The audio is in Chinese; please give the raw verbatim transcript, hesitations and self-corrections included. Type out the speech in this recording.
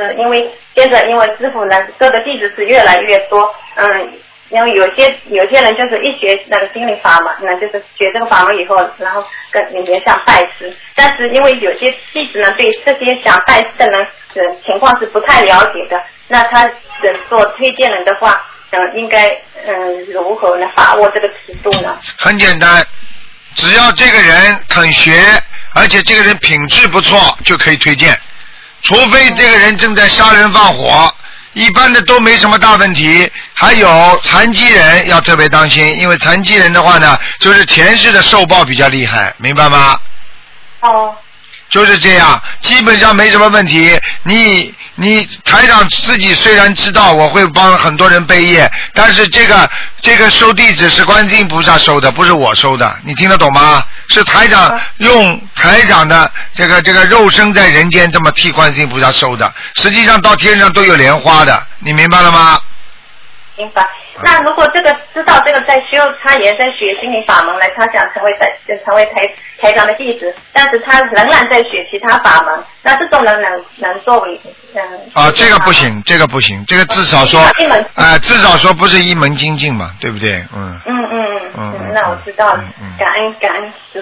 就是因为接着因为师傅呢收的弟子是越来越多，嗯，因为有些有些人就是一学那个心灵法门，那就是学这个法门以后，然后跟里面想拜师，但是因为有些弟子呢对这些想拜师的人呃情况是不太了解的，那他呃做推荐人的话，嗯、呃，应该嗯、呃、如何呢把握这个尺度呢？ 很简单，只要这个人肯学，而且这个人品质不错，就可以推荐。除非这个人正在杀人放火，一般的都没什么大问题。还有残疾人要特别当心，因为残疾人的话呢，就是前世的受报比较厉害，明白吗？ 哦。 就是这样，基本上没什么问题。你你台长自己虽然知道我会帮很多人背业，但是这个这个收弟子是观世音菩萨收的，不是我收的，你听得懂吗？是台长用台长的这个这个肉身在人间这么替观世音菩萨收的，实际上到天上都有莲花的，你明白了吗？ 明白。那如果这个知道这个在修，他也在学心灵法门来，他想成为在成为台台长的弟子，但是他仍然在学其他法门，那这种人能能作为嗯？ 啊，这个不行，这个不行，这个至少说，啊、呃，至少说不是一门精进嘛，对不对？嗯。 嗯嗯嗯嗯，那我知道了。嗯嗯、感恩感恩师